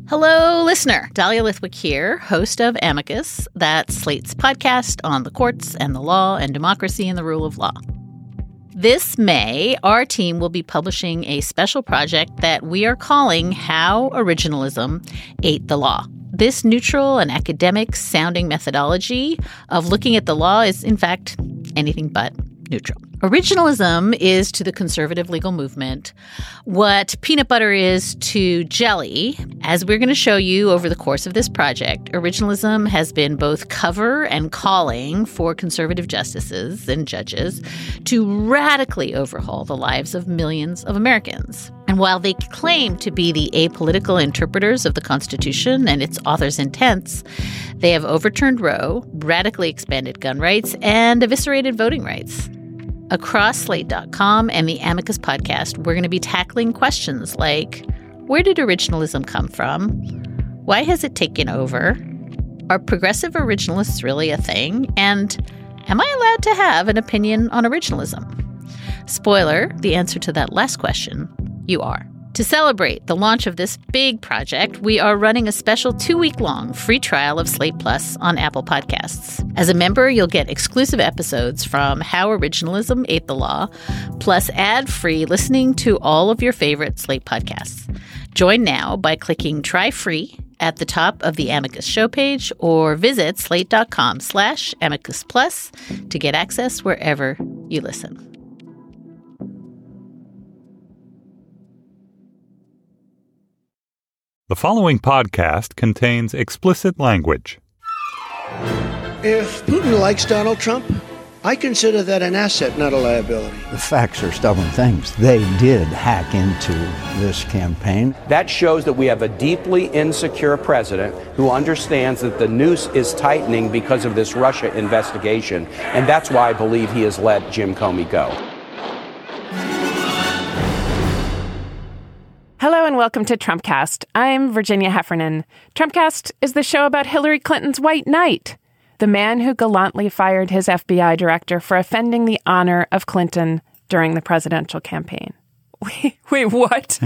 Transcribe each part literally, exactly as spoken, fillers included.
Hello, listener. Dahlia Lithwick here, host of Amicus, that's Slate's podcast on the courts and the law and democracy and the rule of law. This May, our team will be publishing a special project that we are calling How Originalism Ate the Law. This neutral and academic-sounding methodology of looking at the law is, in fact, anything but neutral. Originalism is to the conservative legal movement what peanut butter is to jelly. As we're going to show you over the course of this project, originalism has been both cover and calling for conservative justices and judges to radically overhaul the lives of millions of Americans. And while they claim to be the apolitical interpreters of the Constitution and its author's intents, they have overturned Roe, radically expanded gun rights, and eviscerated voting rights. Across Slate dot com and the Amicus podcast, we're going to be tackling questions like, where did originalism come from? Why has it taken over? Are progressive originalists really a thing? And am I allowed to have an opinion on originalism? Spoiler, the answer to that last question, you are. To celebrate the launch of this big project, we are running a special two-week-long free trial of Slate Plus on Apple Podcasts. As a member, you'll get exclusive episodes from How Originalism Ate the Law, plus ad-free listening to all of your favorite Slate podcasts. Join now by clicking Try Free at the top of the Amicus show page or visit slate.com slash Amicus Plus to get access wherever you listen. The following podcast contains explicit language. If Putin likes Donald Trump, I consider that an asset, not a liability. The facts are stubborn things. They did hack into this campaign. That shows that we have a deeply insecure president who understands that the noose is tightening because of this Russia investigation, and that's why I believe he has let Jim Comey go. Hello and welcome to Trumpcast. I'm Virginia Heffernan. Trumpcast is the show about Hillary Clinton's White Knight, the man who gallantly fired his F B I director for offending the honor of Clinton during the presidential campaign. Wait, wait what?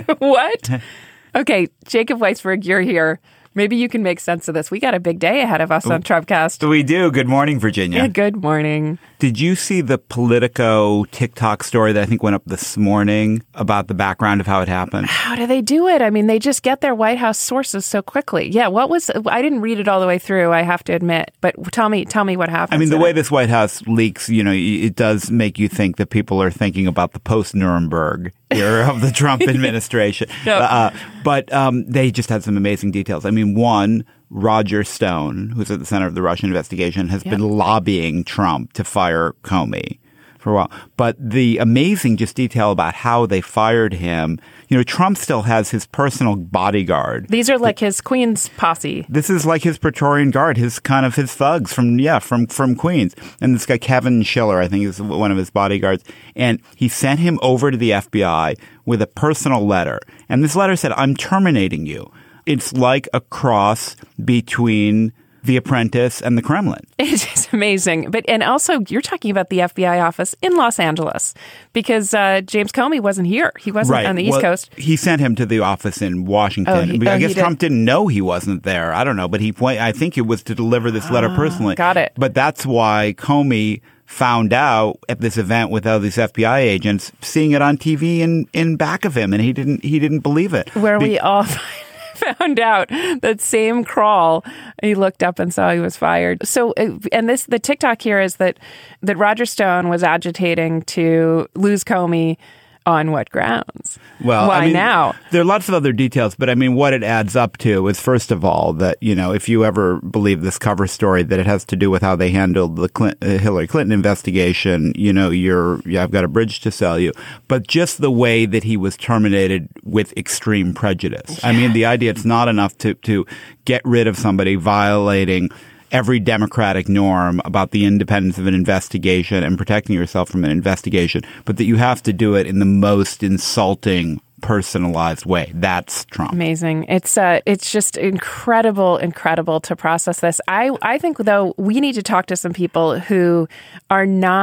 What? Okay, Jacob Weisberg, you're here. Maybe you can make sense of this. We got a big day ahead of us on Trumpcast. We do. Good morning, Virginia. Yeah, good morning. Did you see the Politico TikTok story that I think went up this morning about the background of how it happened? How do they do it? I mean, they just get their White House sources so quickly. Yeah, what was, I didn't read it all the way through, I have to admit. But tell me, tell me what happened. I mean, the way this White House leaks, you know, it does make you think that people are thinking about the post-Nuremberg era of the Trump administration. Yep. uh, but um, they just had some amazing details. I mean, one, Roger Stone, who's at the center of the Russian investigation, has yep. been lobbying Trump to fire Comey for a while. But the amazing just detail about how they fired him, you know, Trump still has his personal bodyguard. These are like his Queens posse. This is like his Praetorian Guard, his kind of his thugs from, yeah, from, from Queens. And this guy, Kevin Schiller, I think is one of his bodyguards. And he sent him over to the F B I with a personal letter. And this letter said, I'm terminating you. It's like a cross between The Apprentice and the Kremlin. It's amazing. But and also, you're talking about the F B I office in Los Angeles because uh, James Comey wasn't here. He wasn't right. on the East well, Coast. He sent him to the office in Washington. Oh, he, I oh, guess did. Trump didn't know he wasn't there. I don't know. But he, I think it was to deliver this letter oh, personally. Got it. But that's why Comey found out at this event with all these F B I agents, seeing it on T V in, in back of him, and he didn't he didn't believe it. Where Be- we all found out that same crawl, he looked up and saw he was fired. So, and this the TikTok here is that that Roger Stone was agitating to lose Comey. On what grounds? Well, why I mean, now? There are lots of other details, but I mean, what it adds up to is, first of all, that, you know, if you ever believe this cover story, that it has to do with how they handled the Clinton, uh, Hillary Clinton investigation, you know, you're, yeah, I've got a bridge to sell you. But just the way that he was terminated with extreme prejudice. Yeah. I mean, the idea it's not enough to, to get rid of somebody violating every democratic norm about the independence of an investigation and protecting yourself from an investigation, but that you have to do it in the most insulting, personalized way. That's Trump. Amazing. It's uh, it's just incredible, incredible to process this. I, I think, though, we need to talk to some people who are not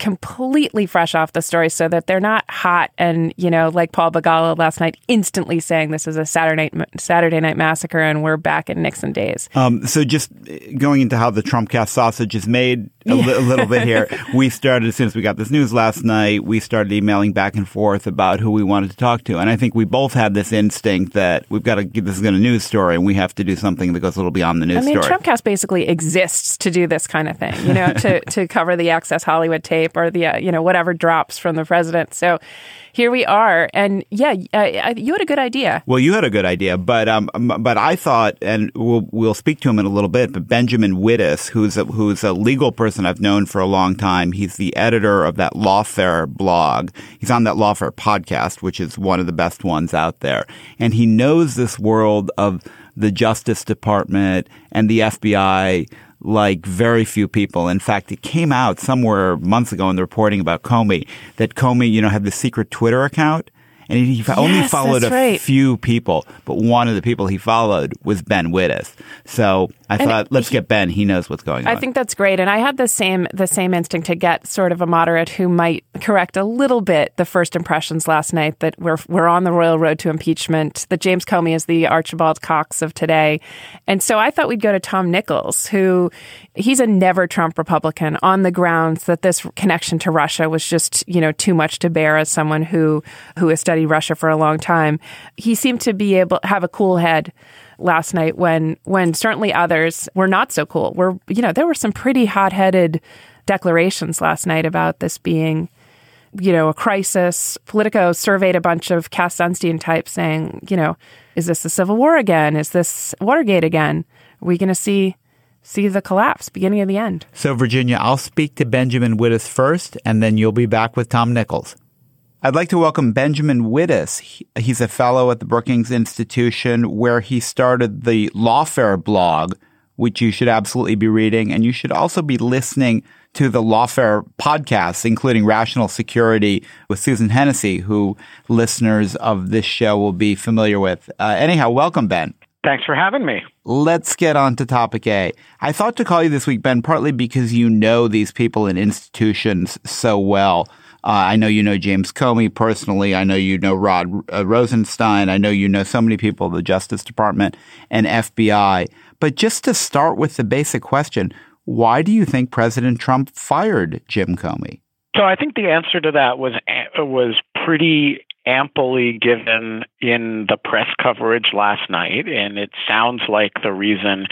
completely fresh off the story so that they're not hot and, you know, like Paul Begala last night, instantly saying this is a Saturday night, Saturday night massacre and we're back in Nixon days. Um, so just going into how the Trumpcast sausage is made a, li- a little bit here, we started, as soon as we got this news last night, we started emailing back and forth about who we wanted to talk to. And I think we both had this instinct that we've got to give this is a news story and we have to do something that goes a little beyond the news I mean, story. Trumpcast basically exists to do this kind of thing, you know, to, to cover the Access Hollywood tape or the, uh, you know, whatever drops from the president. So here we are. And yeah, uh, you had a good idea. Well, you had a good idea, but um, but I thought, and we'll we'll speak to him in a little bit, but Benjamin Wittes, who's a, who's a legal person I've known for a long time. He's the editor of that Lawfare blog. He's on that Lawfare podcast, which is one of the best ones out there. And he knows this world of the Justice Department and the F B I like very few people. In fact, it came out somewhere months ago in the reporting about Comey that Comey, you know, had the secret Twitter account. And he yes, only followed a right. few people, but one of the people he followed was Ben Wittes. So I and thought, let's he, get Ben. He knows what's going on. I think that's great. And I had the same the same instinct to get sort of a moderate who might correct a little bit the first impressions last night that we're we're on the royal road to impeachment, that James Comey is the Archibald Cox of today. And so I thought we'd go to Tom Nichols, who he's a never Trump Republican on the grounds that this connection to Russia was just, you know, too much to bear as someone who who has studied Russia for a long time. He seemed to be able to have a cool head last night when when certainly others were not so cool. We're, you know, there were some pretty hot-headed declarations last night about this being, you know, a crisis. Politico surveyed a bunch of Cass Sunstein types saying, you know, is this the Civil War again? Is this Watergate again? Are we going to see see the collapse, beginning of the end? So, Virginia, I'll speak to Benjamin Wittes first, and then you'll be back with Tom Nichols. I'd like to welcome Benjamin Wittes. He's a fellow at the Brookings Institution, where he started the Lawfare blog, which you should absolutely be reading. And you should also be listening to the Lawfare podcasts, including Rational Security with Susan Hennessy, who listeners of this show will be familiar with. Uh, anyhow, welcome, Ben. Thanks for having me. Let's get on to topic A. I thought to call you this week, Ben, partly because you know these people in institutions so well. Uh, I know you know James Comey personally. I know you know Rod uh, Rosenstein. I know you know so many people, the Justice Department and F B I. But just to start with the basic question, why do you think President Trump fired Jim Comey? So I think the answer to that was was pretty amply given in the press coverage last night. And it sounds like the reason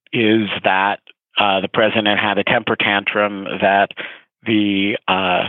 is that uh, the president had a temper tantrum, that the uh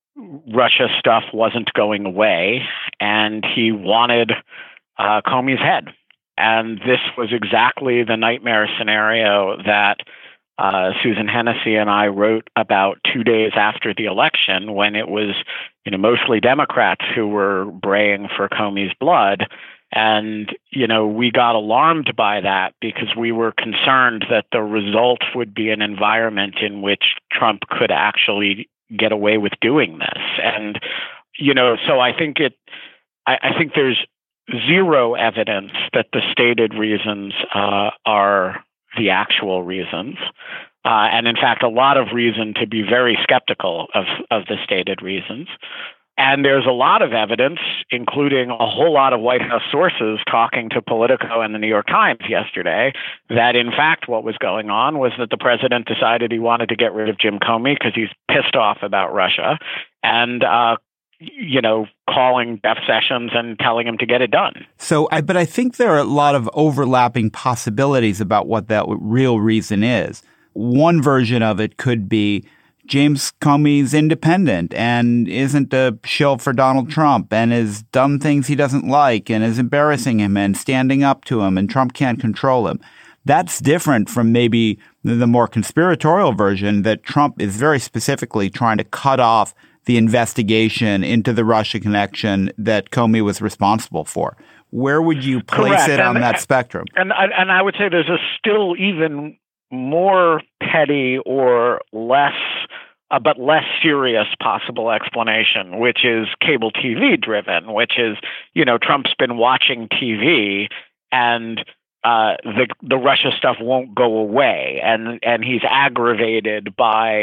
Russia stuff wasn't going away, and he wanted uh, Comey's head. And this was exactly the nightmare scenario that uh, Susan Hennessy and I wrote about two days after the election, when it was, you know, mostly Democrats who were braying for Comey's blood. And, you know, we got alarmed by that because we were concerned that the result would be an environment in which Trump could actually get away with doing this. And, you know, so I think it, I, I think there's zero evidence that the stated reasons uh, are the actual reasons. Uh, and in fact, a lot of reason to be very skeptical of, of the stated reasons. And there's a lot of evidence, including a whole lot of White House sources talking to Politico and the New York Times yesterday, that in fact what was going on was that the president decided he wanted to get rid of Jim Comey because he's pissed off about Russia, and uh, you know, calling Jeff Sessions and telling him to get it done. So, I, but I think there are a lot of overlapping possibilities about what that real reason is. One version of it could be James Comey's independent and isn't a shill for Donald Trump and has done things he doesn't like and is embarrassing him and standing up to him, and Trump can't control him. That's different from maybe the more conspiratorial version that Trump is very specifically trying to cut off the investigation into the Russia connection that Comey was responsible for. Where would you place Correct. it on and, that spectrum? And, and I would say there's a still even more petty or less, uh, but less serious possible explanation, which is cable T V driven, which is, you know, Trump's been watching T V and uh, the the Russia stuff won't go away, and and he's aggravated by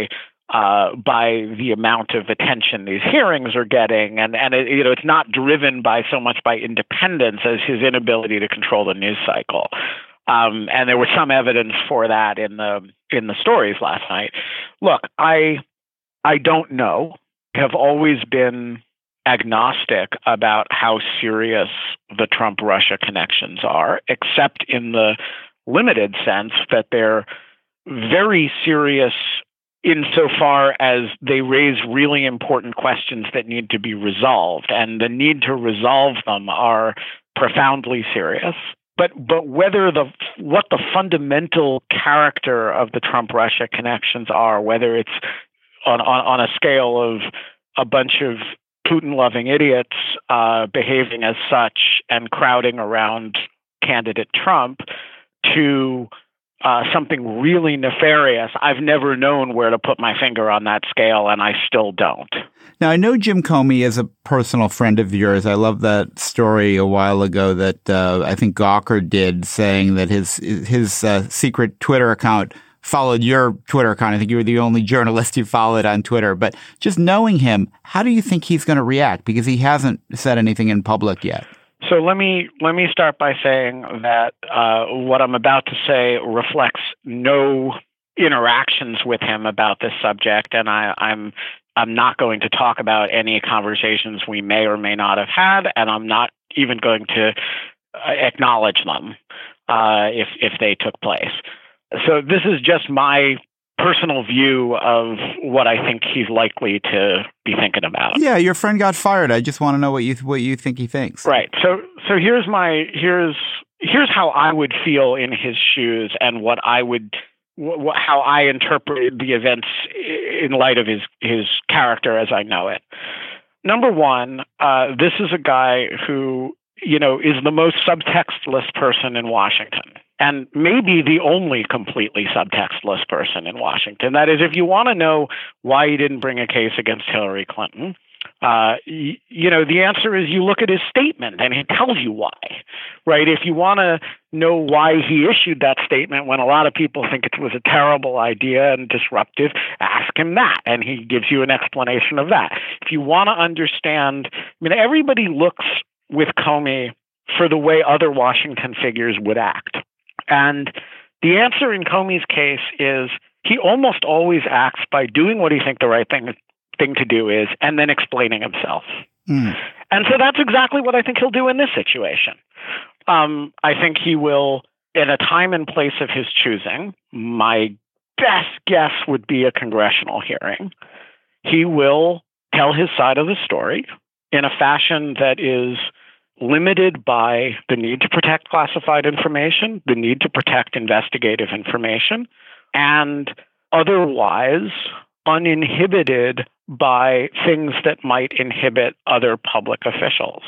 uh, by the amount of attention these hearings are getting. And, and it, you know, it's not driven by so much by independence as his inability to control the news cycle. Um, and there was some evidence for that in the in the stories last night. Look, I I don't know. Have always been agnostic about how serious the Trump-Russia connections are, except in the limited sense that they're very serious insofar as they raise really important questions that need to be resolved, and the need to resolve them are profoundly serious. But but whether the what the fundamental character of the Trump-Russia connections are, whether it's on on, on a scale of a bunch of Putin-loving idiots uh, behaving as such and crowding around candidate Trump, to uh, something really nefarious, I've never known where to put my finger on that scale, and I still don't. Now, I know Jim Comey is a personal friend of yours. I love that story a while ago that uh, I think Gawker did, saying that his his uh, secret Twitter account followed your Twitter account. I think you were the only journalist who followed on Twitter. But just knowing him, how do you think he's going to react? Because he hasn't said anything in public yet. So let me let me start by saying that uh, what I'm about to say reflects no interactions with him about this subject, and I, I'm I'm not going to talk about any conversations we may or may not have had, and I'm not even going to uh, acknowledge them uh, if if they took place. So this is just my personal view of what I think he's likely to be thinking about. Yeah, your friend got fired. I just want to know what you what you think he thinks. Right. So so here's my here's here's how I would feel in his shoes, and what I would wh- how I interpret the events in light of his his character as I know it. Number one, uh, this is a guy who, you know, is the most subtextless person in Washington, and maybe the only completely subtextless person in Washington. That is, if you want to know why he didn't bring a case against Hillary Clinton, uh, y- you know, the answer is you look at his statement and he tells you why, right? If you want to know why he issued that statement when a lot of people think it was a terrible idea and disruptive, ask him that, and he gives you an explanation of that. If you want to understand, I mean, everybody looks with Comey for the way other Washington figures would act. And the answer in Comey's case is he almost always acts by doing what he thinks the right thing, thing to do is, and then explaining himself. Mm. And so that's exactly what I think he'll do in this situation. Um, I think he will, at a time and place of his choosing, my best guess would be a congressional hearing, he will tell his side of the story in a fashion that is limited by the need to protect classified information, the need to protect investigative information, and otherwise uninhibited by things that might inhibit other public officials.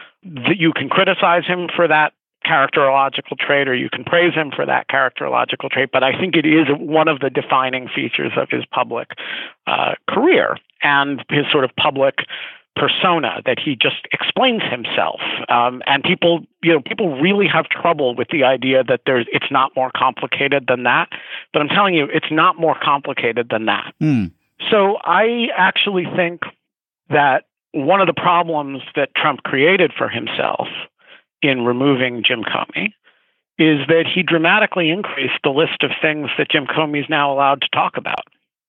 You can criticize him for that characterological trait, or you can praise him for that characterological trait, but I think it is one of the defining features of his public uh, career and his sort of public persona, that he just explains himself. Um, and people, you know, people really have trouble with the idea that there's, it's not more complicated than that. But I'm telling you, it's not more complicated than that. Mm. So I actually think that one of the problems that Trump created for himself in removing Jim Comey is that he dramatically increased the list of things that Jim Comey is now allowed to talk about.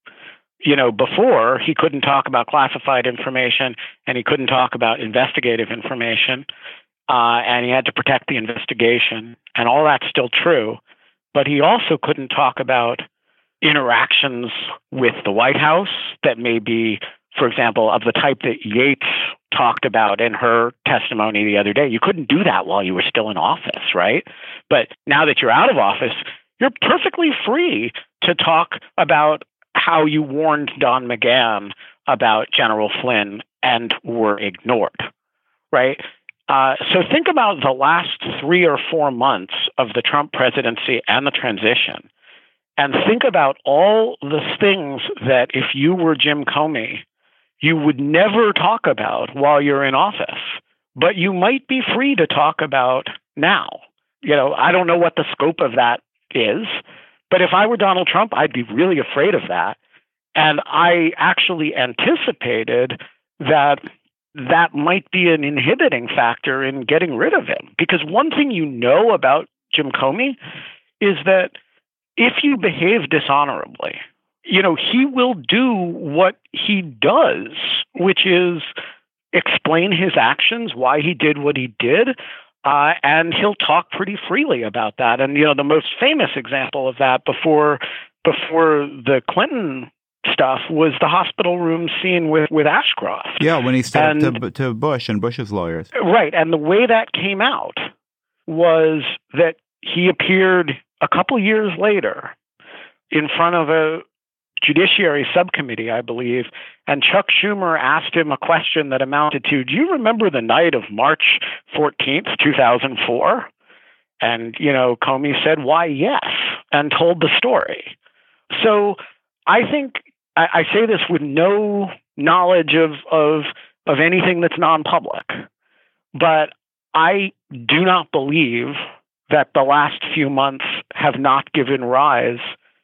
You know, before he couldn't talk about classified information and he couldn't talk about investigative information, uh, and he had to protect the investigation, and all that's still true. But he also couldn't talk about interactions with the White House that may be, for example, of the type that Yates talked about in her testimony the other day. You couldn't do that while you were still in office, right? But now that you're out of office, you're perfectly free to talk about how you warned Don McGahn about General Flynn and were ignored, right? Uh, so think about the last three or four months of the Trump presidency and the transition, and think about all the things that if you were Jim Comey, you would never talk about while you're in office, but you might be free to talk about now. You know, I don't know what the scope of that is, but if I were Donald Trump, I'd be really afraid of that. And I actually anticipated that that might be an inhibiting factor in getting rid of him. Because one thing you know about Jim Comey is that if you behave dishonorably, you know, he will do what he does, which is explain his actions, why he did what he did, uh, and he'll talk pretty freely about that. And, you know, the most famous example of that before before the Clinton stuff was the hospital room scene with, with Ashcroft. Yeah, when he stood and, up to, to Bush and Bush's lawyers. Right. And the way that came out was that he appeared a couple years later in front of a Judiciary Subcommittee, I believe, and Chuck Schumer asked him a question that amounted to, do you remember the night of March fourteenth, two thousand four? And, you know, Comey said, why, yes, and told the story. So I think I, I say this with no knowledge of, of, of anything that's non-public, but I do not believe that the last few months have not given rise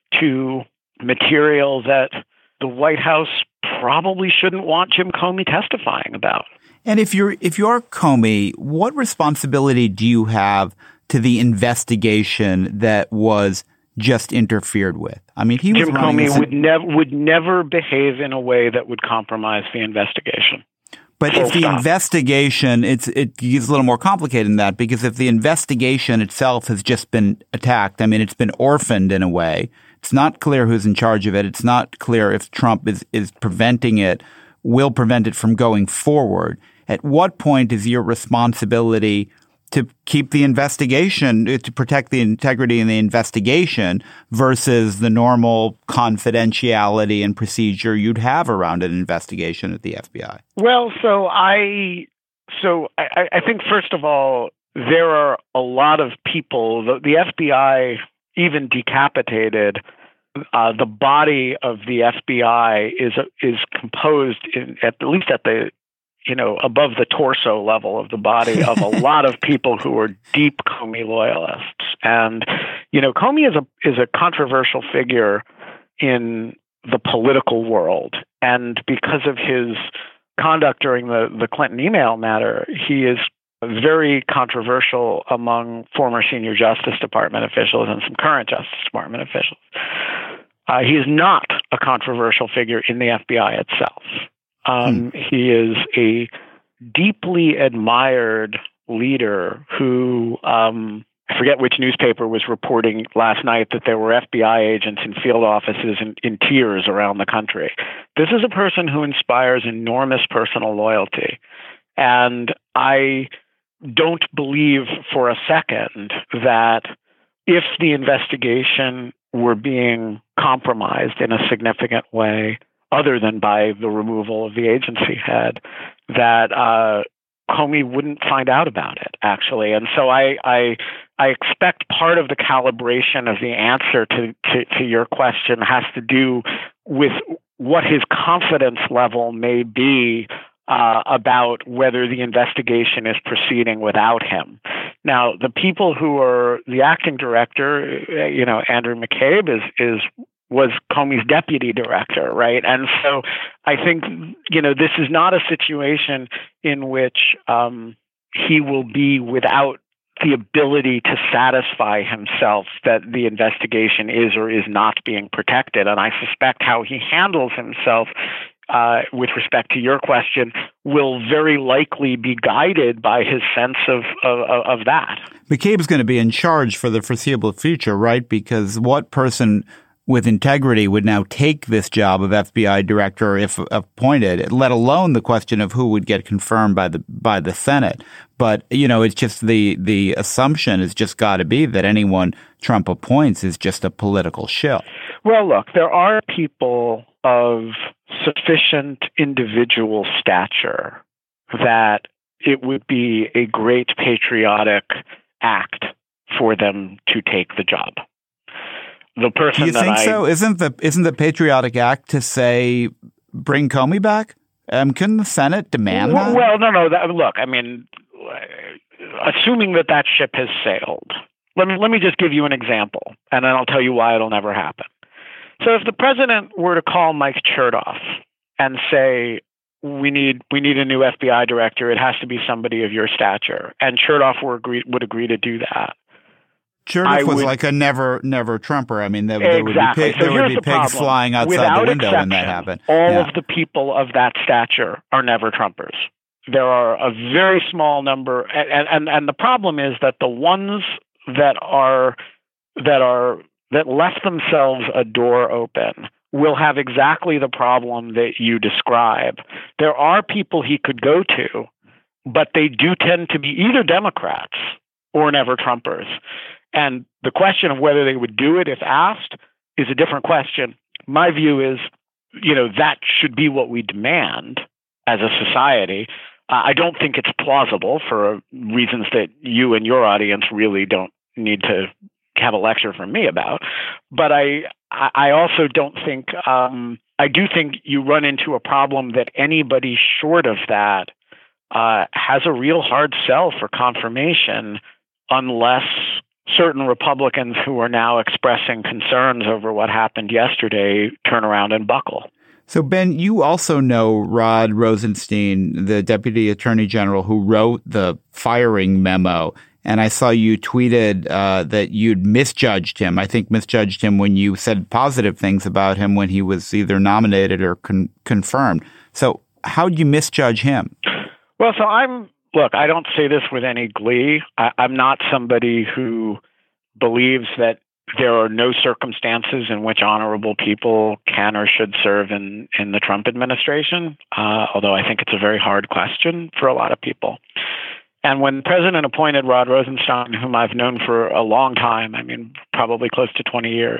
to material that the White House probably shouldn't want Jim Comey testifying about. And if you're if you're Comey, what responsibility do you have to the investigation that was just interfered with? I mean, he was Jim running Comey a, would never would never behave in a way that would compromise the investigation. But Full if the stop. investigation, it's it gets a little more complicated than that, because if the investigation itself has just been attacked, I mean, it's been orphaned in a way. It's not clear who's in charge of it. It's not clear if Trump is, is preventing it, will prevent it from going forward. At what point is your responsibility to keep the investigation, to protect the integrity in the investigation versus the normal confidentiality and procedure you'd have around an investigation at the F B I? Well, so I, so I, I think first of all, there are a lot of people, the, the F B I even decapitated. Uh, the body of the F B I is is composed, in, at least at the, you know, above the torso level of the body of a lot of people who are deep Comey loyalists. And, you know, Comey is a is a controversial figure in the political world. And because of his conduct during the, the Clinton email matter, he is very controversial among former senior Justice Department officials and some current Justice Department officials. Uh, he is not a controversial figure in the F B I itself. Um, hmm. He is a deeply admired leader who, um, I forget which newspaper was reporting last night that there were F B I agents in field offices in, in tears around the country. This is a person who inspires enormous personal loyalty. And I don't believe for a second that if the investigation were being compromised in a significant way, other than by the removal of the agency head, that uh, Comey wouldn't find out about it, actually. And so I, I, I expect part of the calibration of the answer to, to, to your question has to do with what his confidence level may be Uh, about whether the investigation is proceeding without him. Now, the people who are the acting director, you know, Andrew McCabe is is was Comey's deputy director, right? And so I think, you know, this is not a situation in which um, he will be without the ability to satisfy himself that the investigation is or is not being protected. And I suspect how he handles himself Uh, with respect to your question, will very likely be guided by his sense of of, of that. McCabe's going to be in charge for the foreseeable future, right? Because what person with integrity would now take this job of F B I director if appointed, let alone the question of who would get confirmed by the by the Senate. But, you know, it's just the the assumption has just got to be that anyone Trump appoints is just a political shill. Well, look, there are people of sufficient individual stature that it would be a great patriotic act for them to take the job. The person Do you that think I, so? Isn't the isn't the patriotic act to say bring Comey back? Um, couldn't the Senate demand well, that? Well, no, no. That, look, I mean, assuming that that ship has sailed, let me let me just give you an example, and then I'll tell you why it'll never happen. So if the president were to call Mike Chertoff and say, we need we need a new F B I director, it has to be somebody of your stature, and Chertoff were agree, would agree to do that. Chertoff was would, like a never, never Trumper. I mean, there, there exactly. would be, pig, so there would be the pigs problem. flying outside Without the window when that exception, happened. All yeah. of the people of that stature are never Trumpers. There are a very small number, and, and, and the problem is that the ones that are that are that left themselves a door open will have exactly the problem that you describe. There are people he could go to, but they do tend to be either Democrats or never Trumpers. And the question of whether they would do it if asked is a different question. My view is, you know, that should be what we demand as a society. Uh, I don't think it's plausible for reasons that you and your audience really don't need to have a lecture from me about. But I, I also don't think, um, I do think you run into a problem that anybody short of that uh, has a real hard sell for confirmation unless certain Republicans who are now expressing concerns over what happened yesterday turn around and buckle. So, Ben, you also know Rod Rosenstein, the Deputy Attorney General who wrote the firing memo. And I saw you tweeted uh, that you'd misjudged him. I think misjudged him when you said positive things about him when he was either nominated or con- confirmed. So how'd you misjudge him? Well, so I'm Look, I don't say this with any glee. I, I'm not somebody who believes that there are no circumstances in which honorable people can or should serve in, in the Trump administration, uh, although I think it's a very hard question for a lot of people. And when the president appointed Rod Rosenstein, whom I've known for a long time, I mean, probably close to twenty years,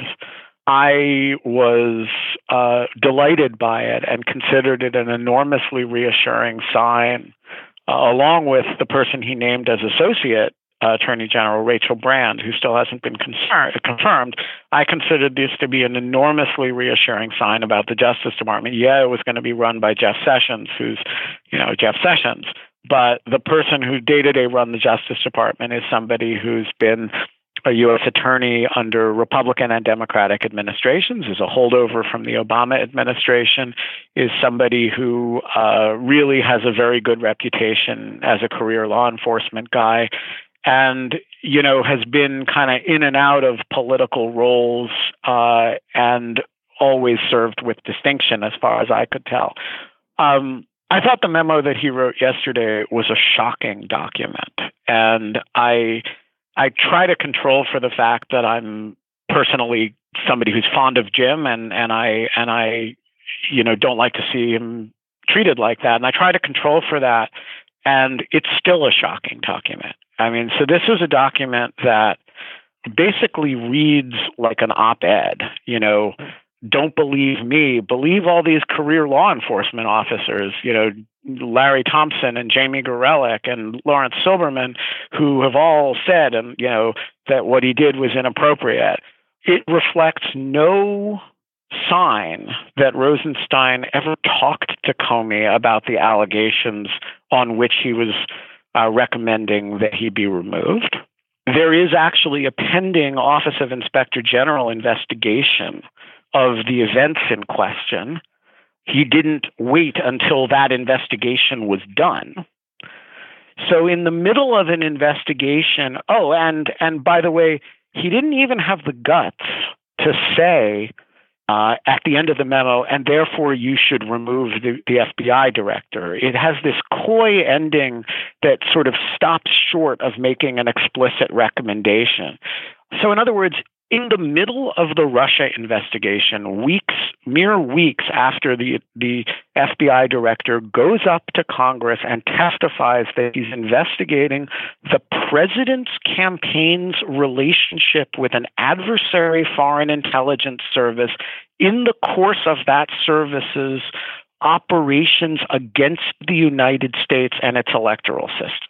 I was uh, delighted by it and considered it an enormously reassuring sign, uh, along with the person he named as Associate uh, Attorney General, Rachel Brand, who still hasn't been concern- confirmed. I considered this to be an enormously reassuring sign about the Justice Department. Yeah, it was going to be run by Jeff Sessions, who's, you know, Jeff Sessions. But the person who day-to-day run the Justice Department is somebody who's been a U S attorney under Republican and Democratic administrations, is a holdover from the Obama administration, is somebody who uh, really has a very good reputation as a career law enforcement guy, and, you know, has been kind of in and out of political roles uh, and always served with distinction as far as I could tell. Um, I thought the memo that he wrote yesterday was a shocking document, and I I try to control for the fact that I'm personally somebody who's fond of Jim, and, and I and I you know don't like to see him treated like that, and I try to control for that, and it's still a shocking document. I mean, so this is a document that basically reads like an op-ed, you know. Don't believe me, believe all these career law enforcement officers, you know, Larry Thompson and Jamie Gorelick and Lawrence Silberman, who have all said, and you know, that what he did was inappropriate. It reflects no sign that Rosenstein ever talked to Comey about the allegations on which he was uh, recommending that he be removed. There is actually a pending Office of Inspector General investigation of the events in question. He didn't wait until that investigation was done. So in the middle of an investigation, oh, and and by the way, he didn't even have the guts to say uh, at the end of the memo, and therefore you should remove the, the F B I director. It has this coy ending that sort of stops short of making an explicit recommendation. So in other words, in the middle of the Russia investigation, weeks, mere weeks after the, the F B I director goes up to Congress and testifies that he's investigating the president's campaign's relationship with an adversary foreign intelligence service in the course of that service's operations against the United States and its electoral system.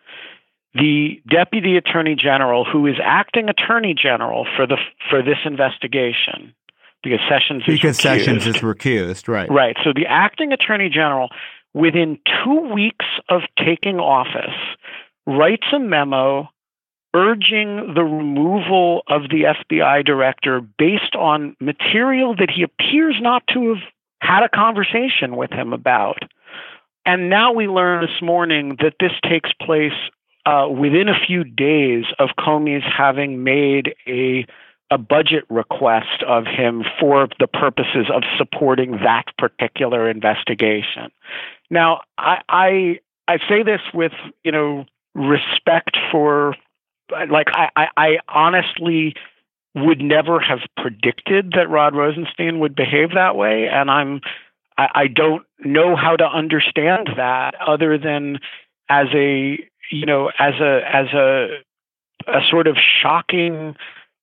The Deputy Attorney General, who is acting Attorney General for the for this investigation, because Sessions is because recused. Sessions is recused, right? Right. So the acting Attorney General, within two weeks of taking office, writes a memo urging the removal of the F B I director based on material that he appears not to have had a conversation with him about. And now we learn this morning that this takes place uh, within a few days of Comey's having made a a budget request of him for the purposes of supporting that particular investigation. Now, I I, I say this with, you know, respect for, like, I, I, I honestly would never have predicted that Rod Rosenstein would behave that way, and I'm I, I don't know how to understand that other than as a you know as a as a a sort of shocking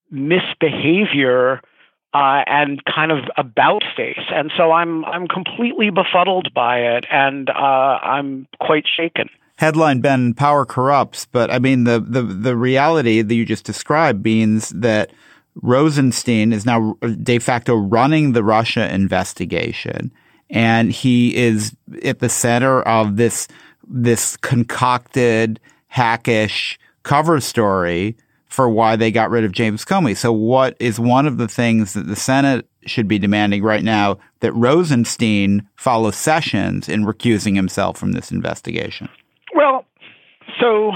misbehavior uh, and kind of about face. And so I'm I'm completely befuddled by it, and uh, I'm quite shaken. Headline, Ben, power corrupts. But I mean, the, the, the reality that you just described means that Rosenstein is now de facto running the Russia investigation, and he is at the center of this this concocted, hackish cover story for why they got rid of James Comey. So what is one of the things that the Senate should be demanding right now, that Rosenstein follow Sessions in recusing himself from this investigation? Well, so,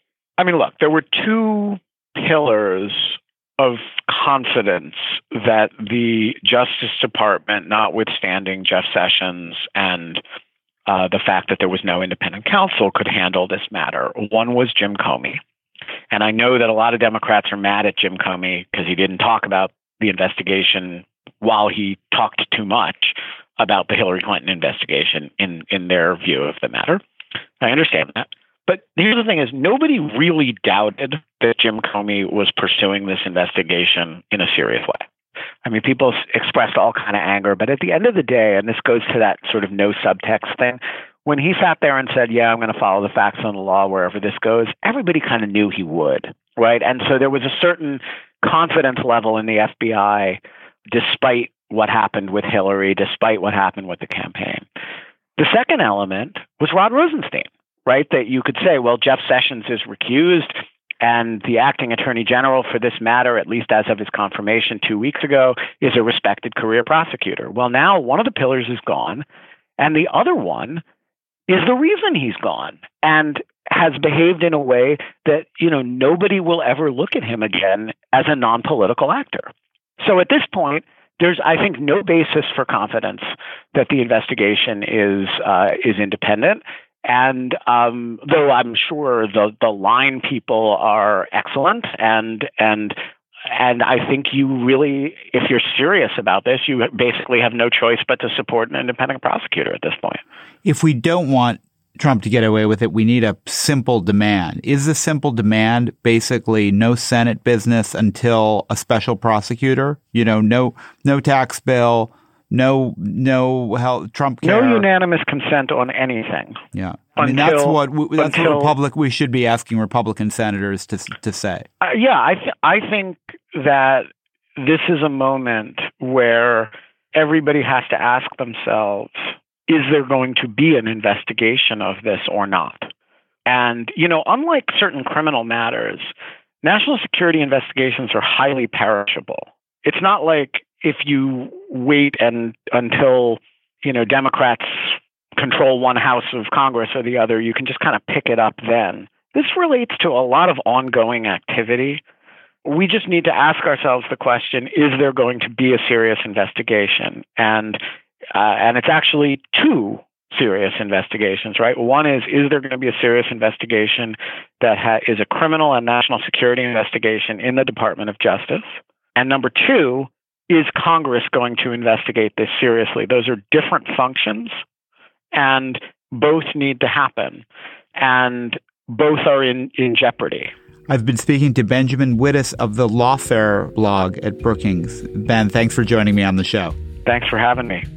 I mean, look, there were two pillars of confidence that the Justice Department, notwithstanding Jeff Sessions and uh, the fact that there was no independent counsel, could handle this matter. One was Jim Comey. And I know that a lot of Democrats are mad at Jim Comey because he didn't talk about the investigation while he talked too much about the Hillary Clinton investigation in, in their view of the matter. I understand that. But here's the thing is, nobody really doubted that Jim Comey was pursuing this investigation in a serious way. I mean, people expressed all kind of anger, but at the end of the day, and this goes to that sort of no subtext thing, when he sat there and said, yeah, I'm going to follow the facts and the law wherever this goes, everybody kind of knew he would, right? And so there was a certain confidence level in the F B I, despite what happened with Hillary, despite what happened with the campaign. The second element was Rod Rosenstein, right? That you could say, well, Jeff Sessions is recused, and the acting attorney general for this matter, at least as of his confirmation two weeks ago, is a respected career prosecutor. Well, now one of the pillars is gone, and the other one is the reason he's gone, and has behaved in a way that, you know, nobody will ever look at him again as a non-political actor. So at this point, there's, I think, no basis for confidence that the investigation is uh, is independent. And um, though I'm sure the the line people are excellent, and and and I think you really, if you're serious about this, you basically have no choice but to support an independent prosecutor at this point. If we don't want Trump to get away with it, we need a simple demand. Is the simple demand basically no Senate business until a special prosecutor? You know, no no tax bill, no no health, Trump care. No unanimous consent on anything. Yeah, I mean until, that's what we, that's until, what Republic we should be asking Republican senators to to say. Uh, yeah, I th- I think that this is a moment where everybody has to ask themselves, is there going to be an investigation of this or not? And, you know, unlike certain criminal matters, national security investigations are highly perishable. It's not like if you wait and until, you know, Democrats control one house of Congress or the other, you can just kind of pick it up then. This relates to a lot of ongoing activity. We just need to ask ourselves the question, is there going to be a serious investigation? And Uh, and it's actually two serious investigations, right? One is, is there going to be a serious investigation that ha- is a criminal and national security investigation in the Department of Justice? And number two, is Congress going to investigate this seriously? Those are different functions, and both need to happen, and both are in, in jeopardy. I've been speaking to Benjamin Wittes of the Lawfare blog at Brookings. Ben, thanks for joining me on the show. Thanks for having me.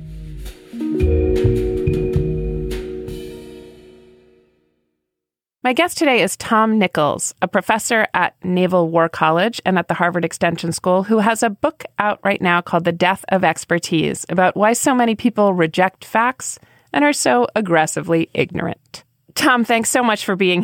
My guest today is Tom Nichols, a professor at Naval War College and at the Harvard Extension School, who has a book out right now called The Death of Expertise, about why so many people reject facts and are so aggressively ignorant. Tom, thanks so much for being here.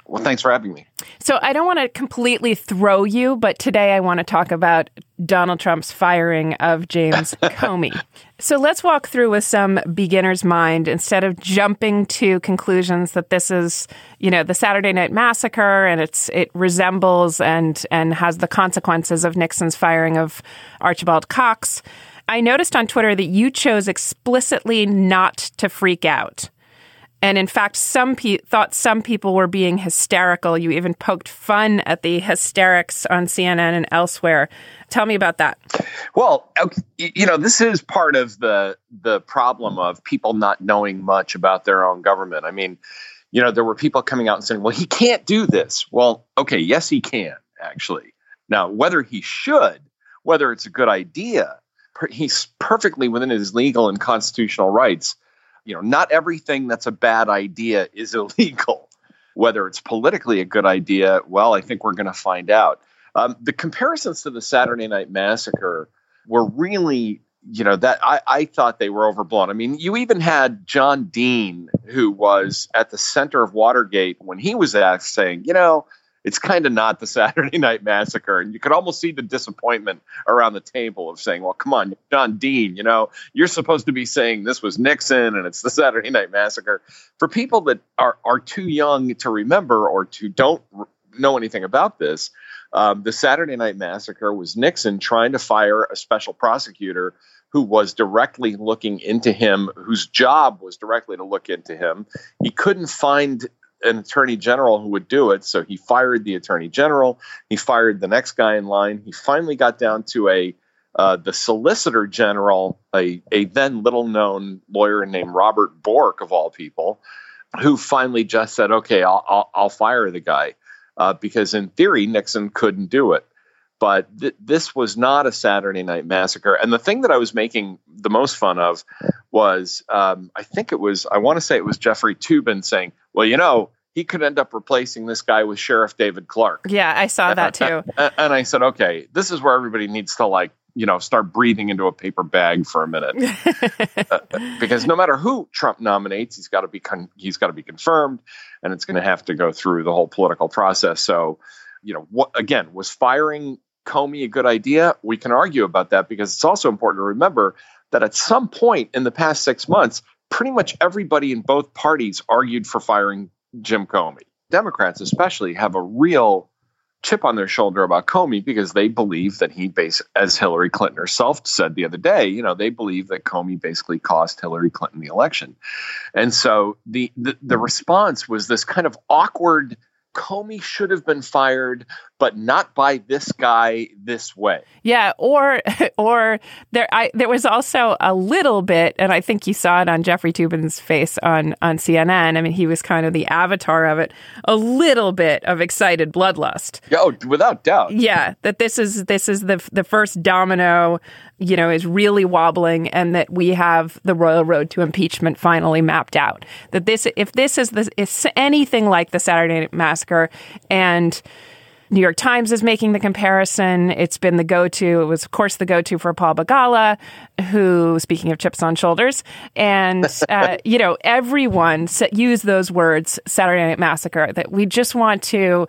Well, thanks for having me. So I don't want to completely throw you, but today I want to talk about Donald Trump's firing of James Comey. So let's walk through with some beginner's mind instead of jumping to conclusions that this is, you know, the Saturday Night Massacre and it's it resembles and and has the consequences of Nixon's firing of Archibald Cox. I noticed on Twitter that you chose explicitly not to freak out. And in fact, some pe- thought some people were being hysterical. You even poked fun at the hysterics on C N N and elsewhere. Tell me about that. Well, you know, this is part of the the problem of people not knowing much about their own government. I mean, you know, there were people coming out and saying, well, he can't do this. Well, okay, yes, he can, actually. Now, whether he should, whether it's a good idea, he's perfectly within his legal and constitutional rights. You know, not everything that's a bad idea is illegal. Whether it's politically a good idea, well, I think we're going to find out. Um, the comparisons to the Saturday Night Massacre were really, you know, that I, I thought they were overblown. I mean, you even had John Dean, who was at the center of Watergate, when he was asked, saying, you know, it's kind of not the Saturday Night Massacre. And you could almost see the disappointment around the table of saying, well, come on, John Dean, you know, you're supposed to be saying this was Nixon and it's the Saturday Night Massacre. For people that are, are too young to remember or to don't r- know anything about this, um, the Saturday Night Massacre was Nixon trying to fire a special prosecutor who was directly looking into him, whose job was directly to look into him. He couldn't find an attorney general who would do it. So he fired the attorney general. He fired the next guy in line. He finally got down to a uh, the solicitor general, a, a then little known lawyer named Robert Bork, of all people, who finally just said, okay, I'll, I'll, I'll fire the guy uh, because in theory, Nixon couldn't do it. But th- this was not a Saturday Night Massacre. And the thing that I was making the most fun of was, um, I think it was, I want to say it was Jeffrey Toobin saying, well, you know, he could end up replacing this guy with Sheriff David Clark. Yeah, I saw that too. And, and I said, okay, this is where everybody needs to, like, you know, start breathing into a paper bag for a minute. uh, because no matter who Trump nominates, he's got to be con- he's got to be confirmed, and it's going to have to go through the whole political process. So, you know, what again, was firing Comey a good idea? We can argue about that, because it's also important to remember that at some point in the past six months, pretty much everybody in both parties argued for firing Jim Comey. Democrats especially have a real chip on their shoulder about Comey because they believe that he, bas- as Hillary Clinton herself said the other day, you know, they believe that Comey basically cost Hillary Clinton the election. And so the the, the response was this kind of awkward, Comey should have been fired, but not by this guy this way. Yeah, or or there I there was also a little bit, and I think you saw it on Jeffrey Toobin's face on, on C N N. I mean, he was kind of the avatar of it, a little bit of excited bloodlust. Yeah, oh, without doubt. Yeah, that this is this is the the first domino, you know, is really wobbling, and that we have the royal road to impeachment finally mapped out. That this, if this is the, if anything like the Saturday Night Massacre, and New York Times is making the comparison. It's been the go-to. It was, of course, the go-to for Paul Begala, who, speaking of chips on shoulders, and, uh, you know, everyone used those words, Saturday Night Massacre, that we just want to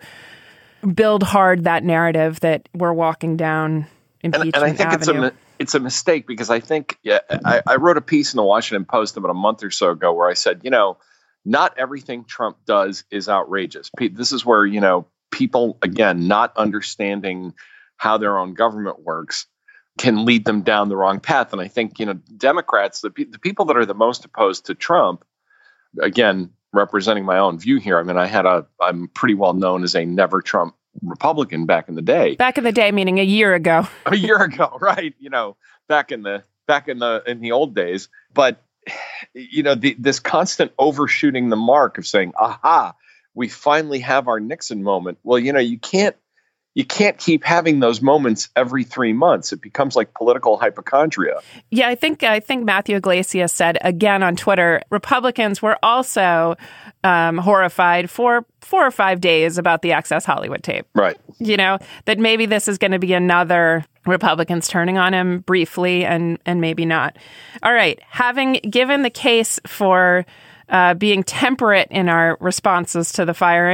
build hard that narrative that we're walking down impeachment and, and I think avenue. It's a, it's a mistake, because I think yeah, I, I wrote a piece in the Washington Post about a month or so ago where I said, you know, not everything Trump does is outrageous. This is where, you know, people, again, not understanding how their own government works can lead them down the wrong path. And I think, you know, Democrats, the, the people that are the most opposed to Trump, again, representing my own view here. I mean, I had a, I'm pretty well known as a never Trump Republican back in the day. Back in the day, meaning a year ago. A year ago, right. You know, back in the, back in the, in the old days. But, you know, the, this constant overshooting the mark of saying, aha, we finally have our Nixon moment. Well, you know, you can't you can't keep having those moments every three months. It becomes like political hypochondria. Yeah, I think I think Matthew Iglesias said again on Twitter, Republicans were also um, horrified for four or five days about the Access Hollywood tape. Right. You know, that maybe this is going to be another Republicans turning on him briefly and and maybe not. All right. Having given the case for Uh, being temperate in our responses to the firing,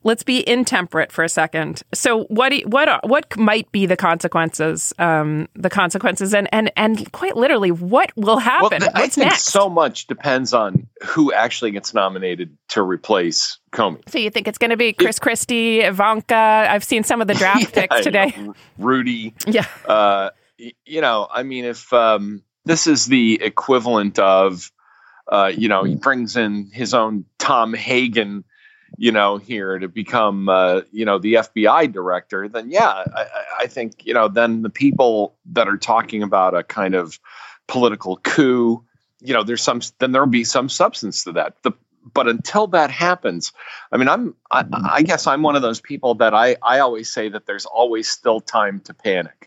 let's be intemperate for a second. So what do you, what are, what might be the consequences? Um, the consequences, and and and quite literally, what will happen? Well, I What's think next? so much depends on who actually gets nominated to replace Comey. So you think it's going to be Chris Christie, Ivanka? I've seen some of the draft yeah, picks today. Know, Rudy. Yeah. Uh, you know, I mean, if um, this is the equivalent of, uh, you know, he brings in his own Tom Hagen, you know, here to become, uh, you know, the F B I director, then yeah, I, I think, you know, then the people that are talking about a kind of political coup, you know, there's some, then there'll be some substance to that. The, but until that happens, I mean, I'm, I, I guess I'm one of those people that I, I always say that there's always still time to panic.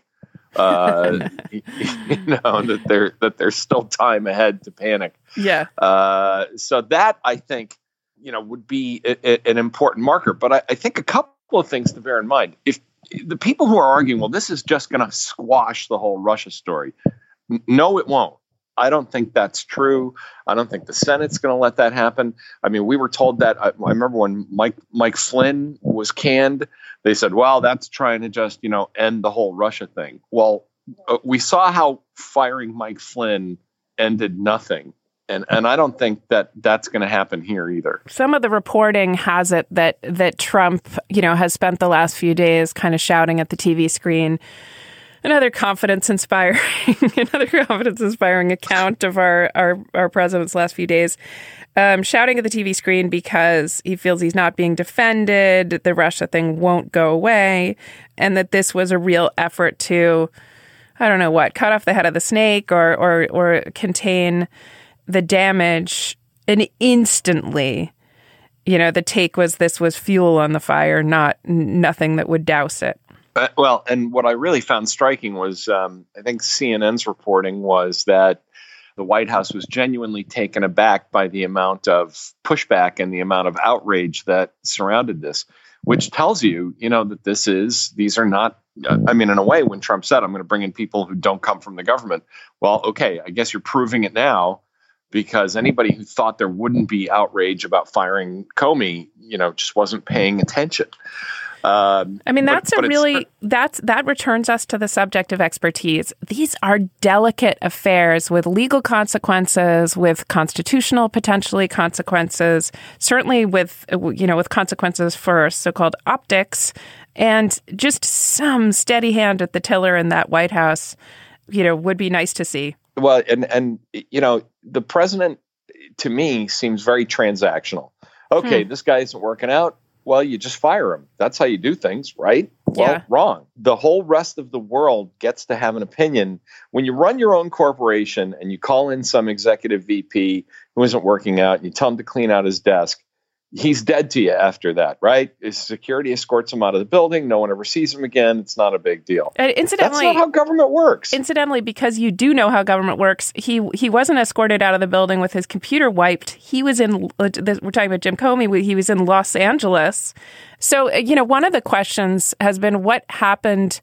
uh, you know, that there, that there's still time ahead to panic. Yeah. Uh, so that I think, you know, would be a, a, an important marker. But I, I think a couple of things to bear in mind. If the people who are arguing, well, this is just going to squash the whole Russia story. N- no, it won't. I don't think that's true. I don't think the Senate's going to let that happen. I mean, we were told that. I, I remember when Mike Mike Flynn was canned, they said, well, that's trying to just, you know, end the whole Russia thing. Well, uh, we saw how firing Mike Flynn ended nothing. And and I don't think that that's going to happen here either. Some of the reporting has it that that Trump, you know, has spent the last few days kind of shouting at the T V screen. Another confidence-inspiring, another confidence-inspiring account of our, our, our president's last few days, um, shouting at the T V screen because he feels he's not being defended, the Russia thing won't go away, and that this was a real effort to, I don't know what, cut off the head of the snake or or or contain the damage. And instantly, you know, the take was this was fuel on the fire, not nothing that would douse it. Uh, well, and what I really found striking was, um, I think C N N's reporting was that the White House was genuinely taken aback by the amount of pushback and the amount of outrage that surrounded this, which tells you, you know, that this is, these are not, I mean, in a way, when Trump said, I'm going to bring in people who don't come from the government. Well, okay, I guess you're proving it now, because anybody who thought there wouldn't be outrage about firing Comey, you know, just wasn't paying attention. Um, I mean, that's but, a but really, that's, that returns us to the subject of expertise. These are delicate affairs with legal consequences, with constitutional potentially consequences, certainly with, you know, with consequences for so-called optics, and just some steady hand at the tiller in that White House, you know, would be nice to see. Well, and, and, you know, the president, to me, seems very transactional. Okay, hmm. this guy isn't working out. Well, you just fire him. That's how you do things, right? Well, yeah. Wrong. The whole rest of the world gets to have an opinion. When you run your own corporation and you call in some executive V P who isn't working out, and you tell him to clean out his desk, he's dead to you after that, right? His security escorts him out of the building. No one ever sees him again. It's not a big deal. And incidentally, that's not how government works. Incidentally, because you do know how government works, he he wasn't escorted out of the building with his computer wiped. He was in, we're talking about Jim Comey, he was in Los Angeles. So, you know, one of the questions has been what happened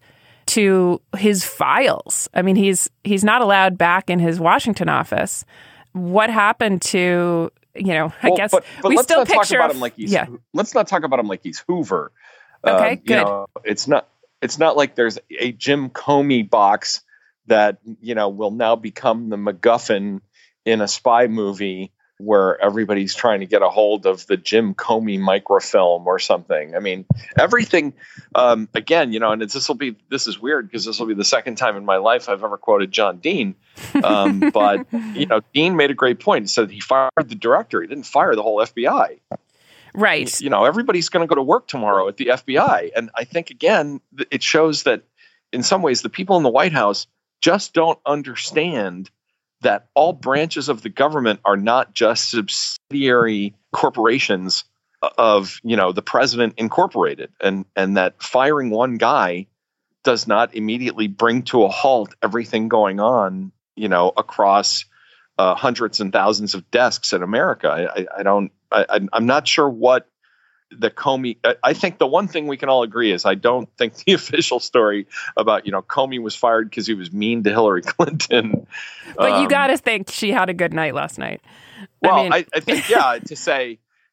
to his files? I mean, he's he's not allowed back in his Washington office. What happened to... You know, I well, guess but, but we let's still not picture talk about him like he's. Yeah. Let's not talk about him like he's Hoover. Okay, um, good. You know, it's not. It's not like there's a Jim Comey box that, you know, will now become the MacGuffin in a spy movie where everybody's trying to get a hold of the Jim Comey microfilm or something. I mean, everything. Um, again, you know, and it's, this will be. This is weird because this will be the second time in my life I've ever quoted John Dean. Um, but you know, Dean made a great point. He said he fired the director. He didn't fire the whole F B I. Right. You know, everybody's going to go to work tomorrow at the F B I, and I think again, it shows that in some ways the people in the White House just don't understand that all branches of the government are not just subsidiary corporations of, you know, the president incorporated, and and that firing one guy does not immediately bring to a halt everything going on, you know, across uh, hundreds and thousands of desks in America. I, I don't, I, I'm not sure what the Comey, I, I think the one thing we can all agree is I don't think the official story about, you know, Comey was fired because he was mean to Hillary Clinton. But um, you got to think she had a good night last night. Well, I, mean, I, I think, yeah, to say,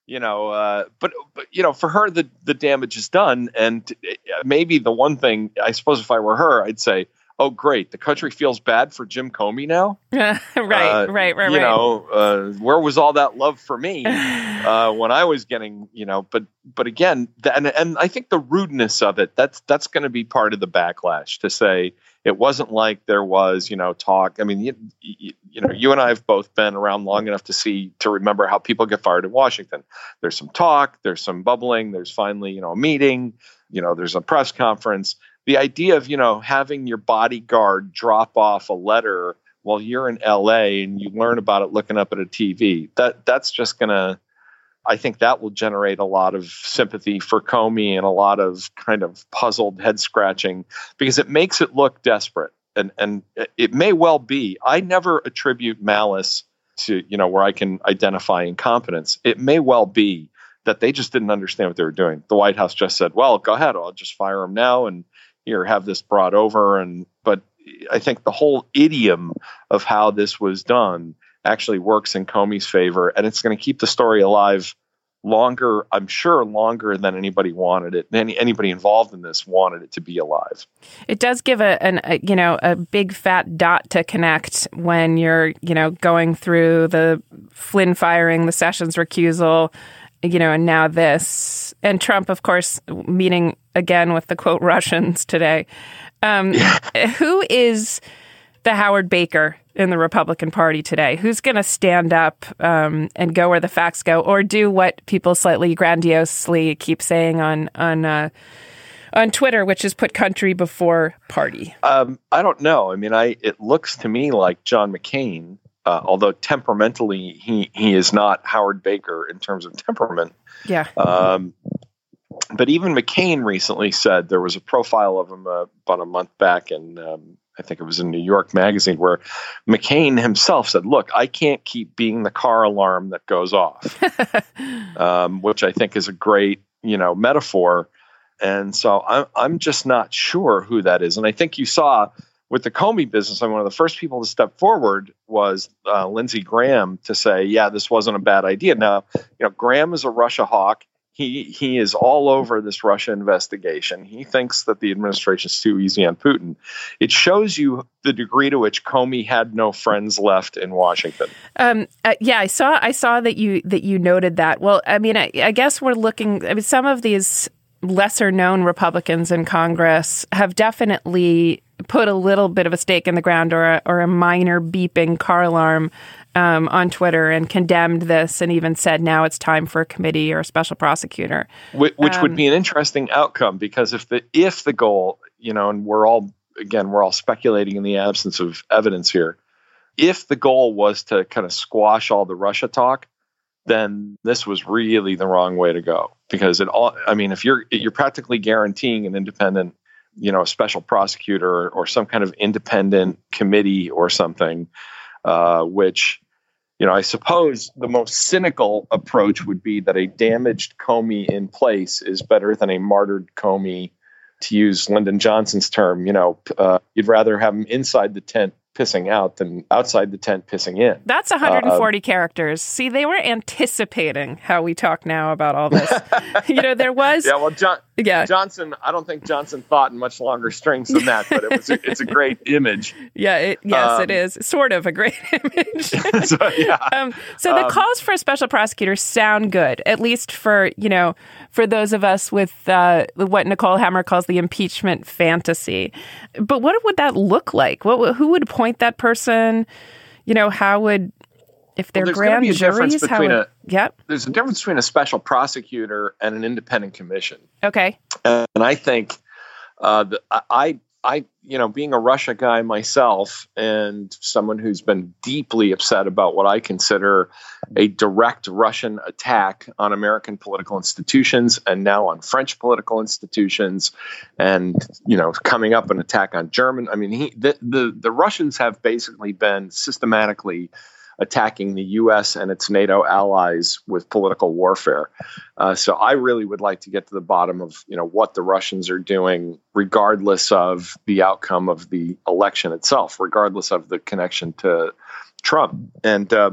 You know, uh, but, but, you know, for her, the, the damage is done. And maybe the one thing, I suppose if I were her, I'd say, oh, great, the country feels bad for Jim Comey now. right, uh, right, right, right. You know, uh, where was all that love for me uh, when I was getting, you know, but but again, th- and, and I think the rudeness of it, that's that's going to be part of the backlash to say it wasn't like there was, you know, talk. I mean, you, you, you know, you and I have both been around long enough to see, to remember how people get fired in Washington. There's some talk, there's some bubbling, there's finally, you know, a meeting, you know, there's a press conference. The idea of, you know, having your bodyguard drop off a letter while you're in L A and you learn about it looking up at a T V, that that's just going to, I think that will generate a lot of sympathy for Comey and a lot of kind of puzzled head scratching because it makes it look desperate. And, and it may well be. I never attribute malice to, you know, where I can identify incompetence. It may well be that they just didn't understand what they were doing. The White House just said, well, go ahead, I'll just fire him now and here, have this brought over. And but I think the whole idiom of how this was done actually works in Comey's favor, and it's going to keep the story alive longer, I'm sure, longer than anybody wanted it. Any anybody involved in this wanted it to be alive. It does give a, an, a you know a big fat dot to connect when you're you know going through the Flynn firing, the Sessions recusal, you know, and now this, and Trump, of course, meeting again with the quote Russians today. Um, yeah. Who is the Howard Baker in the Republican Party today? Who's going to stand up um, and go where the facts go, or do what people slightly grandiosely keep saying on on uh, on Twitter, which is put country before party? Um, I don't know. I mean, I it looks to me like John McCain. Uh, although temperamentally, he, he is not Howard Baker in terms of temperament. Yeah. Um, but even McCain recently said, there was a profile of him uh, about a month back, and um, I think it was in New York Magazine, where McCain himself said, look, I can't keep being the car alarm that goes off, um, which I think is a great, you know, metaphor. And so I'm, I'm just not sure who that is. And I think you saw with the Comey business, I mean, one of the first people to step forward was uh, Lindsey Graham to say, yeah, this wasn't a bad idea. Now, you know, Graham is a Russia hawk. He he is all over this Russia investigation. He thinks that the administration is too easy on Putin. It shows you the degree to which Comey had no friends left in Washington. Um, uh, yeah, I saw I saw that you that you noted that. Well, I mean, I, I guess we're looking. I mean, some of these lesser known Republicans in Congress have definitely put a little bit of a stake in the ground or a, or a minor beeping car alarm um, on Twitter and condemned this and even said now it's time for a committee or a special prosecutor. Which, which um, would be an interesting outcome, because if the if the goal, you know, and we're all, again, we're all speculating in the absence of evidence here, if the goal was to kind of squash all the Russia talk, then this was really the wrong way to go. Because it all, I mean, if you're you're practically guaranteeing an independent, you know, a special prosecutor or, or some kind of independent committee or something, uh, which, you know, I suppose the most cynical approach would be that a damaged Comey in place is better than a martyred Comey, to use Lyndon Johnson's term. You know, uh, you'd rather have him inside the tent pissing out than outside the tent pissing in. That's one hundred forty uh, characters. See, they were anticipating how we talk now about all this. You know, there was... Yeah, well, John, yeah. Johnson, I don't think Johnson thought in much longer strings than that, but it was a, it's a great image. Yeah, it, yes, um, it is. Sort of a great image. so, yeah. um, so the um, calls for a special prosecutor sound good, at least for, you know, for those of us with uh, what Nicole Hammer calls the impeachment fantasy. But what would that look like? What who would appoint that person? You know, how would, if they're well, grand juries, how would, a, yep. There's a difference between a special prosecutor and an independent commission. Okay. And I think uh, the, I, I, you know, being a Russia guy myself and someone who's been deeply upset about what I consider a direct Russian attack on American political institutions and now on French political institutions, and, you know, coming up an attack on German. I mean, he, the, the, the Russians have basically been systematically attacking the U S and its NATO allies with political warfare. Uh, so I really would like to get to the bottom of, you know, what the Russians are doing, regardless of the outcome of the election itself, regardless of the connection to Trump. And, um,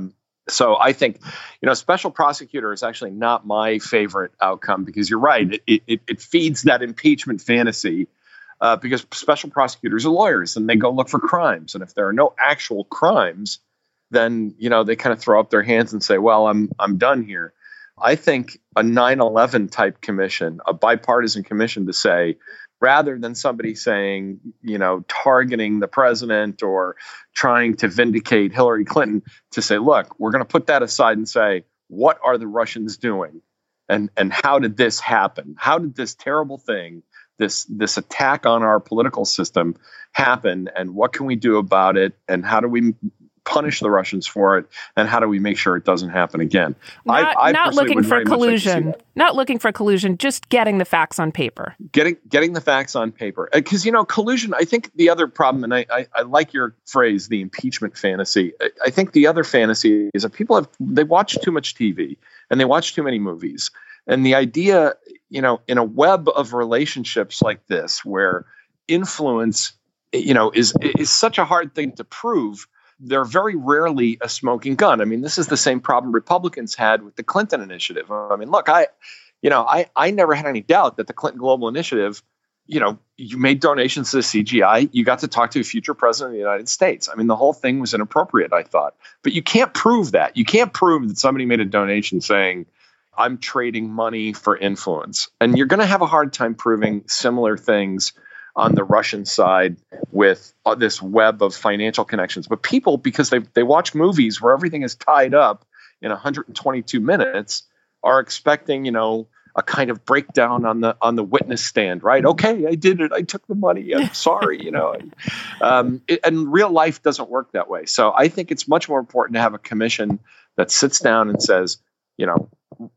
So I think, you know, special prosecutor is actually not my favorite outcome because you're right. It, it, it feeds that impeachment fantasy uh, because special prosecutors are lawyers and they go look for crimes. And if there are no actual crimes, then, you know, they kind of throw up their hands and say, well, I'm I'm done here. I think a nine eleven type commission, a bipartisan commission to say, rather than somebody saying, you know, targeting the president or trying to vindicate Hillary Clinton, to say, look, we're going to put that aside and say, what are the Russians doing? And and how did this happen? How did this terrible thing, this this attack on our political system happen? And what can we do about it? And how do we punish the Russians for it, and how do we make sure it doesn't happen again? Not, I, I not looking for collusion, like not looking for collusion, just getting the facts on paper. Getting getting the facts on paper. Because, you know, collusion, I think the other problem, and I, I, I like your phrase, the impeachment fantasy. I, I think the other fantasy is that people have, they watch too much T V and they watch too many movies. And the idea, you know, in a web of relationships like this, where influence, you know, is is such a hard thing to prove, they're very rarely a smoking gun. I mean, this is the same problem Republicans had with the Clinton Initiative. I mean, look, I, you know, I, I never had any doubt that the Clinton Global Initiative, you know, you made donations to the C G I, you got to talk to a future president of the United States. I mean, the whole thing was inappropriate, I thought. But you can't prove that. You can't prove that somebody made a donation saying, I'm trading money for influence. And you're going to have a hard time proving similar things on the Russian side with uh, this web of financial connections. But people, because they they watch movies where everything is tied up in one hundred twenty-two minutes, are expecting, you know, a kind of breakdown on the on the witness stand, right? Okay, I did it. I took the money. I'm sorry, you know. And, um, it, and real life doesn't work that way. So I think it's much more important to have a commission that sits down and says, you know,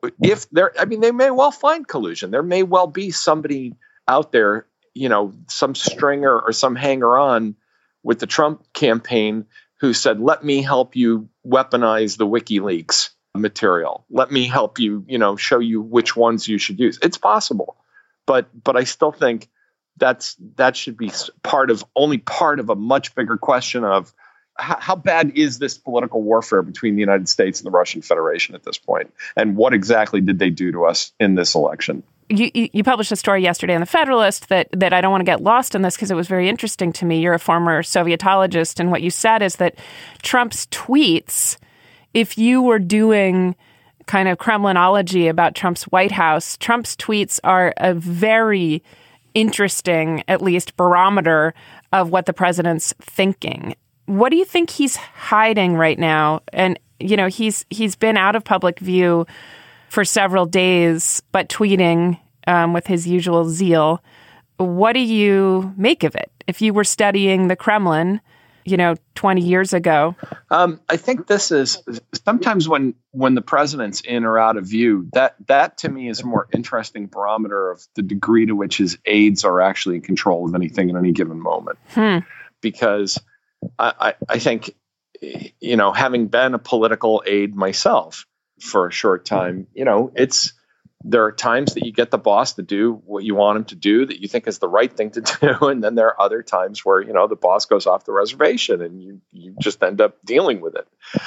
if there, I mean, they may well find collusion. There may well be somebody out there, you know, some stringer or some hanger on with the Trump campaign who said, let me help you weaponize the WikiLeaks material. Let me help you, you know, show you which ones you should use. It's possible. But but I still think that's that should be part of only part of a much bigger question of how, how bad is this political warfare between the United States and the Russian Federation at this point? And what exactly did they do to us in this election? You, you published a story yesterday in The Federalist that, that I don't want to get lost in this because it was very interesting to me. You're a former Sovietologist, and what you said is that Trump's tweets, if you were doing kind of Kremlinology about Trump's White House, Trump's tweets are a very interesting, at least, barometer of what the president's thinking. What do you think he's hiding right now? And, you know, he's he's been out of public view for several days, but tweeting um, with his usual zeal. What do you make of it? If you were studying the Kremlin, you know, twenty years ago. Um, I think this is sometimes when when the president's in or out of view, that that to me is a more interesting barometer of the degree to which his aides are actually in control of anything at any given moment. Hmm. Because I, I, I think, you know, having been a political aide myself for a short time, you know, it's there are times that you get the boss to do what you want him to do that you think is the right thing to do. And then there are other times where, you know, the boss goes off the reservation and you, you just end up dealing with it.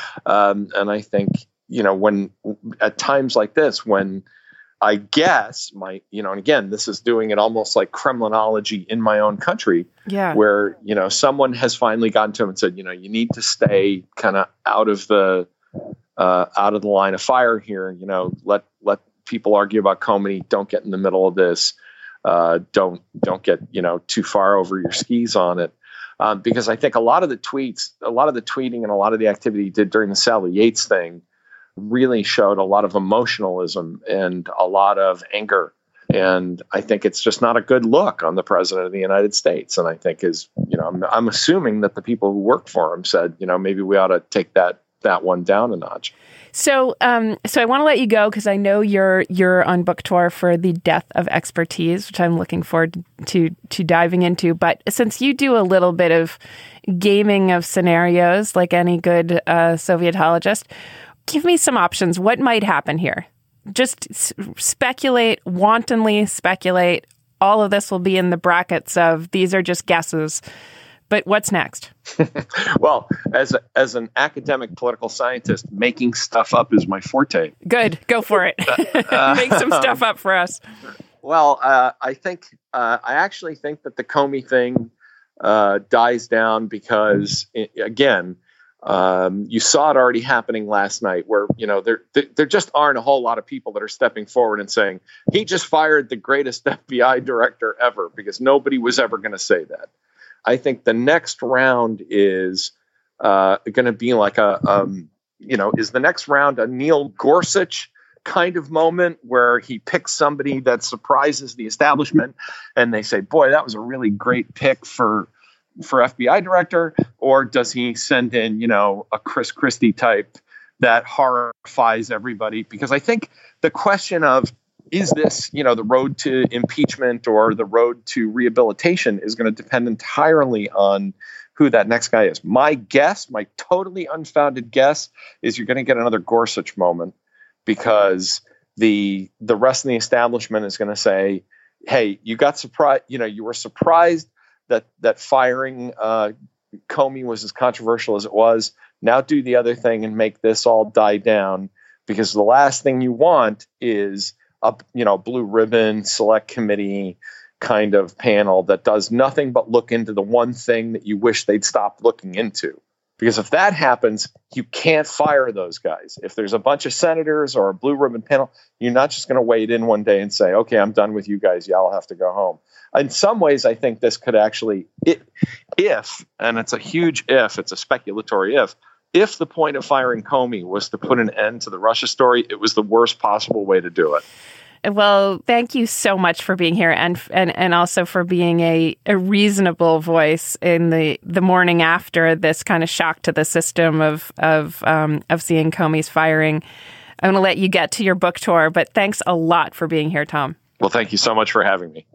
Um, and I think, you know, when at times like this, when I guess my, you know, and again, this is doing it almost like Kremlinology in my own country, yeah, where, you know, someone has finally gotten to him and said, you know, you need to stay kind of out of the, uh, out of the line of fire here. You know, let, let people argue about Comey. Don't get in the middle of this. Uh, don't, don't get, you know, too far over your skis on it. Um, because I think a lot of the tweets, a lot of the tweeting and a lot of the activity he did during the Sally Yates thing really showed a lot of emotionalism and a lot of anger. And I think it's just not a good look on the president of the United States. And I think is, you know, I'm, I'm assuming that the people who worked for him said, you know, maybe we ought to take that that one down a notch. So, um, so I want to let you go because I know you're you're on book tour for The Death of Expertise, which I'm looking forward to to diving into. But since you do a little bit of gaming of scenarios, like any good uh, Sovietologist, give me some options. What might happen here? Just s- speculate, wantonly speculate. All of this will be in the brackets of these are just guesses. But what's next? Well, as a, as an academic political scientist, making stuff up is my forte. Good. Go for it. Make some stuff up for us. Well, uh, I think uh, I actually think that the Comey thing uh, dies down because, again, um, you saw it already happening last night where, you know, there, there just aren't a whole lot of people that are stepping forward and saying, he just fired the greatest F B I director ever, because nobody was ever going to say that. I think the next round is uh, going to be like a, um, you know, is the next round a Neil Gorsuch kind of moment where he picks somebody that surprises the establishment and they say, boy, that was a really great pick for for F B I director? Or does he send in, you know, a Chris Christie type that horrifies everybody? Because I think the question of, is this, you know, the road to impeachment or the road to rehabilitation is going to depend entirely on who that next guy is. My guess, my totally unfounded guess, is you're going to get another Gorsuch moment, because the the rest of the establishment is going to say, hey, you got surprised, you know, you were surprised that that firing uh, Comey was as controversial as it was. Now do the other thing and make this all die down, because the last thing you want is a, you know, blue ribbon select committee kind of panel that does nothing but look into the one thing that you wish they'd stop looking into. Because if that happens, you can't fire those guys. If there's a bunch of senators or a blue ribbon panel, you're not just going to wade in one day and say, okay, I'm done with you guys. Y'all have to go home. In some ways, I think this could actually, if, and it's a huge if, it's a speculatory if, if the point of firing Comey was to put an end to the Russia story, it was the worst possible way to do it. Well, thank you so much for being here, and and, and also for being a, a reasonable voice in the, the morning after this kind of shock to the system of of um, of seeing Comey's firing. I'm going to let you get to your book tour, but thanks a lot for being here, Tom. Well, thank you so much for having me.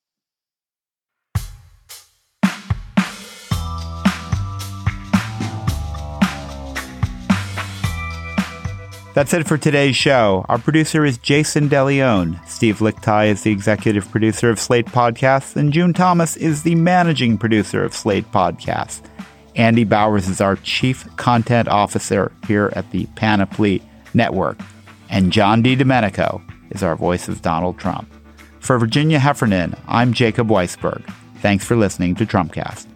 That's it for today's show. Our producer is Jason DeLeon. Steve Lichtai is the executive producer of Slate Podcasts, and June Thomas is the managing producer of Slate Podcasts. Andy Bowers is our chief content officer here at the Panoply Network. And John DiDomenico is our voice of Donald Trump. For Virginia Heffernan, I'm Jacob Weisberg. Thanks for listening to Trumpcast.